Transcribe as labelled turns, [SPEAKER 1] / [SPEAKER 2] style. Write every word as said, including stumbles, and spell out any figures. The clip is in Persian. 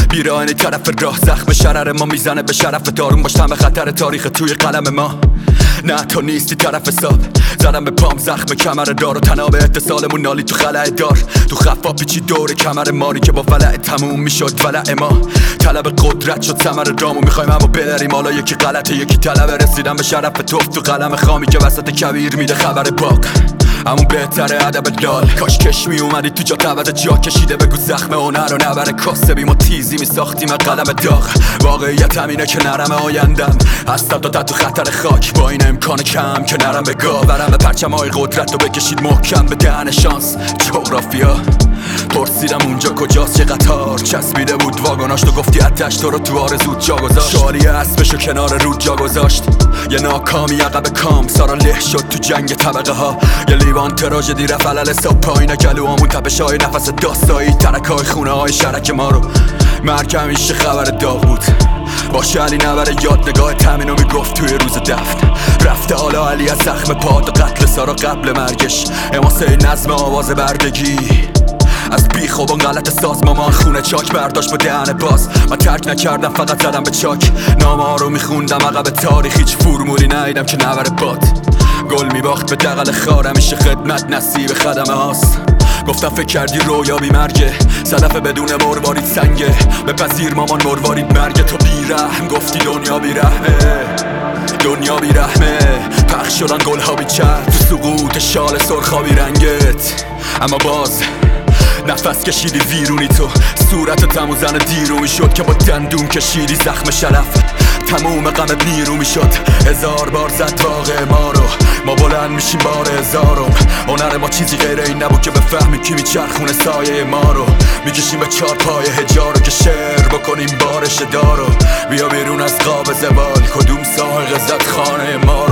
[SPEAKER 1] بیراهنی طرف راه، زخم شرر ما میزنه به شرف دارون باش تم خطر تاریخ توی قلم ما. نه تو نیستی طرف حساب، زدم به پام زخم کمر دار و تناب اتصالمون نالی تو خلأ دار. تو خفا پیچی دور کمر ماری که با ولع تموم میشد ولع ما. طلب قدرت شد ثمر رامو، میخوایم اما بریم حالا یکی غلطه یکی طلب رسیدن به شرف توف تو قلم خامی که وسط کبیر میده خبر پاک. همون بهتره ادب لال، کاش کش می اومدی تو جا تبد جا کشیده بگو زخم هنر و نبره کاسبیم و تیزی میساختیم قلم داغ. واقعیت همینه که نرم آیندم هستم تا تو خطر خاک، با این امکان کم که نرم به گاه برم به پرچم های قدرت رو بکشید محکم به دهن شانس. جغرافیا پرسیدم اونجا کجاست، چه قطار چسبیده بود واگناش، تو گفتی اتش تو رو تو آرزود جا گذاشت. شالی اسبشو کنار رود جا گذاشت، یه ناکامی عقب کام سارا له شد تو جنگ طبقه ها. یه لیوان تراژدی رفت علل حساب پایین گلوامون تپش های نفس داستایی ترک های خونه های شرک ما رو. مرگ همیشه خبر داغ بود، باشه علی نبره یاد نگاه تمینو میگفت توی روز دفن. رفته حالا علی از زخم پاد و قتل سارا قبل مرگش، اماسه نظم آواز بردگی از بیخ و غلط ساز مامان خونه چاک برداشت با دهن باز. من ترک نکردم فقط زدم به چاک، نامه ها رو میخوندم عقب تاریخ، هیچ فرمولی ندیدم که نبره باد. گل میباخت به دقل خار، همیشه خدمت نصیب خدمه هاست. گفتم فکر کردی رویا بی مرگه، صدف بدون مروارید سنگه، بپذیر مامان مروارید مرگه. تو بیرحم گفتی دنیا بیرحمه، دنیا بیرحمه. پخش شدن گل ها بیچر تو سقوط شال سرخابی رنگت، اما باز نفس کشیدی ویرونی تو صورت تمو زن دیرو میشد که با دندون کشیدی زخم شرف تموم غمت نیرو میشد. هزار بار زد واقع ما رو، ما بلند میشیم بار هزارم. هنر ما چیزی غیر این نبود که بفهمیم کی میچرخونه سایه ما رو. میکشیم به چار پای هجارو که شعر بکنیم بارش دارو. بیا بیرون از قاب زوال، کدوم ساحق زد خانه ما